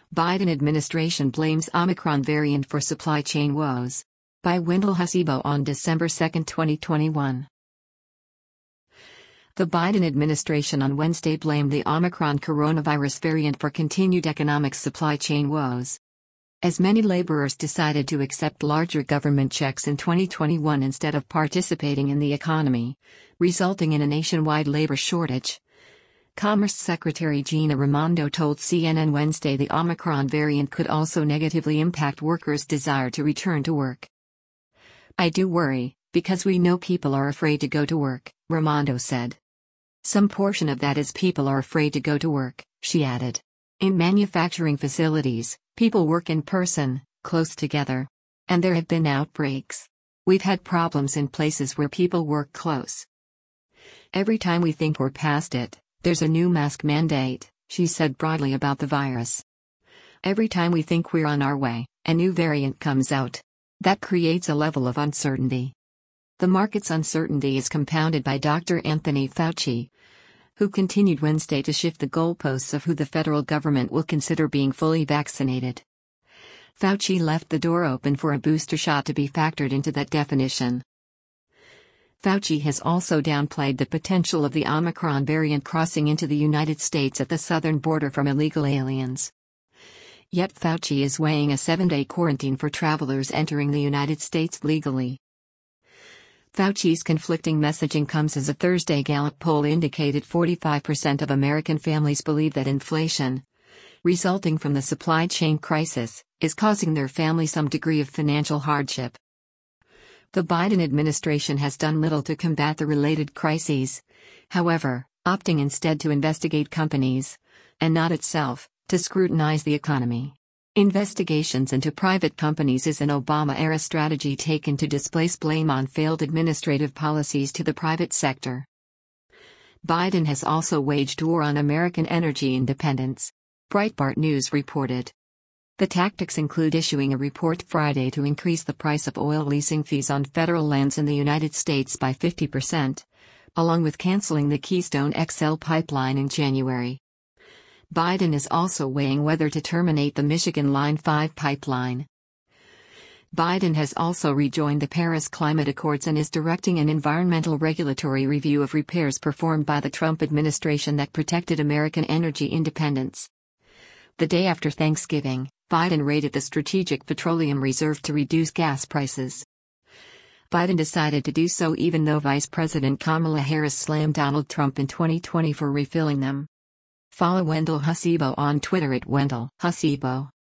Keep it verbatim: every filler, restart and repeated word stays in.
Biden administration blames Omicron variant for supply chain woes. By Wendell Husibo on December second, twenty twenty-one. The Biden administration on Wednesday blamed the Omicron coronavirus variant for continued economic supply chain woes. As many laborers decided to accept larger government checks in twenty twenty-one instead of participating in the economy, resulting in a nationwide labor shortage. Commerce Secretary Gina Raimondo told C N N Wednesday the Omicron variant could also negatively impact workers' desire to return to work. "I do worry, because we know people are afraid to go to work," Raimondo said. "Some portion of that is people are afraid to go to work," she added. "In manufacturing facilities, people work in person, close together. And there have been outbreaks. We've had problems in places where people work close. Every time we think we're past it, there's a new mask mandate," she said broadly about the virus. "Every time we think we're on our way, a new variant comes out. That creates a level of uncertainty." The market's uncertainty is compounded by Doctor Anthony Fauci, who continued Wednesday to shift the goalposts of who the federal government will consider being fully vaccinated. Fauci left the door open for a booster shot to be factored into that definition. Fauci has also downplayed the potential of the Omicron variant crossing into the United States at the southern border from illegal aliens. Yet Fauci is weighing a seven-day quarantine for travelers entering the United States legally. Fauci's conflicting messaging comes as a Thursday Gallup poll indicated forty-five percent of American families believe that inflation, resulting from the supply chain crisis, is causing their family some degree of financial hardship. The Biden administration has done little to combat the related crises, however, opting instead to investigate companies, and not itself, to scrutinize the economy. Investigations into private companies is an Obama-era strategy taken to displace blame on failed administrative policies to the private sector. Biden has also waged war on American energy independence, Breitbart News reported. The tactics include issuing a report Friday to increase the price of oil leasing fees on federal lands in the United States by fifty percent, along with canceling the Keystone X L pipeline in January. Biden is also weighing whether to terminate the Michigan Line five pipeline. Biden has also rejoined the Paris Climate Accords and is directing an environmental regulatory review of repairs performed by the Trump administration that protected American energy independence. The day after Thanksgiving, Biden raided the Strategic Petroleum Reserve to reduce gas prices. Biden decided to do so even though Vice President Kamala Harris slammed Donald Trump in twenty twenty for refilling them. Follow Wendell Husibo on Twitter at Wendell Husibo.